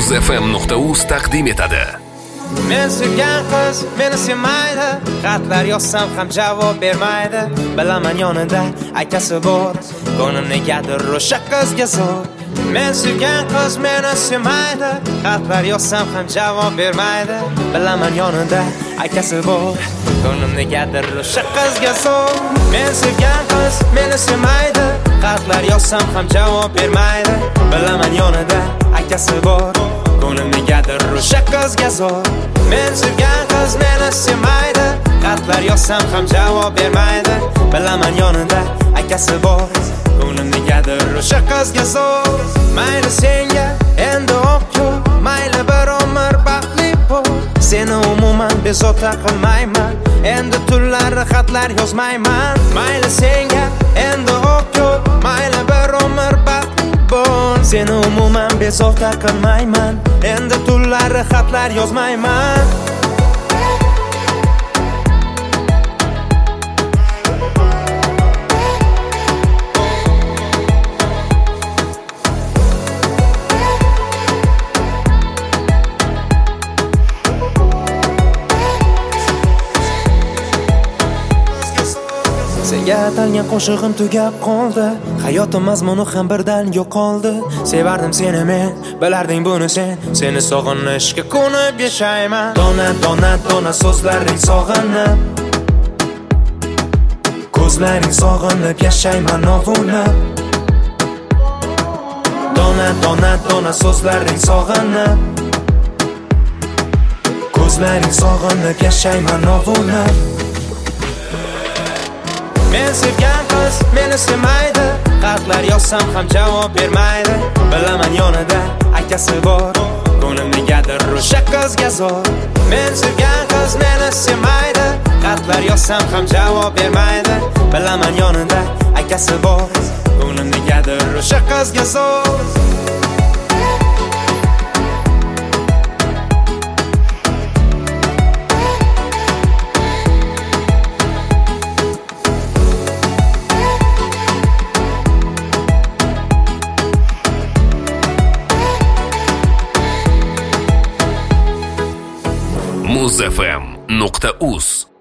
muzfm.uz taqdim etadi. Men sevgan qiz meni sevmaydi, xatlar yozsam ham javob bermaydi. Bilaman yonida akasi bor, ko'nglim negadir o'sha qizga zo'r. Men sevgan qiz meni sevmaydi, xatlar yozsam ham javob bermaydi. Bilaman yonida akasi bor, ko'nglim negadir o'sha qizga zo'r. Men sevgan qiz meni sevmaydi, xatlar yozsam ham javob bermaydi. Bilaman yonida akasi bor, ko'nglim negadir o'sha qizga zo'r. Men sevgan qiz meni sevmaydi, xatlar yozsam ham javob bermaydi. Bilaman yonida akasi bor, ko'nglim negadir o'sha qizga zo'r. Mayli senga endi o'qyo, mayli bir umr baxtli bo'l. Seni umuman bezovta qilmayman, endi tunlari xatlar yozmayman. Mayli senga endi o'qyo, mayli bir umr baxtli bo'l. Seni umuman bezovta qilmayman, endi tunlari xatlar yozmayman. Senga atalgan qo'shig'im tugab qoldi, hayotim mazmuni ham birdan yo'qoldi. Sevardim seni men, bilarding buni sen. Seni sog'inishga ko'nib yashayman. Dona dona dona so'zlaring sog'inib, ko'zlaring sog'inib yashayman ovunib. Dona dona dona so'zlaring sog'inib, ko'zlaring sog'inib yashayman ovunib. Men sevgan qiz meni sevmaydi, xatlar yozsam ham javob bermaydi. Bilaman yonida akasi bor, ko'nglim negadir o'sha qizga zo'r. Men sevgan qiz meni sevmaydi, xatlar yozsam ham javob bermaydi. Bilaman yonida akasi bor, ko'nglim negadir o'sha qizga zo'r. muzfm.uz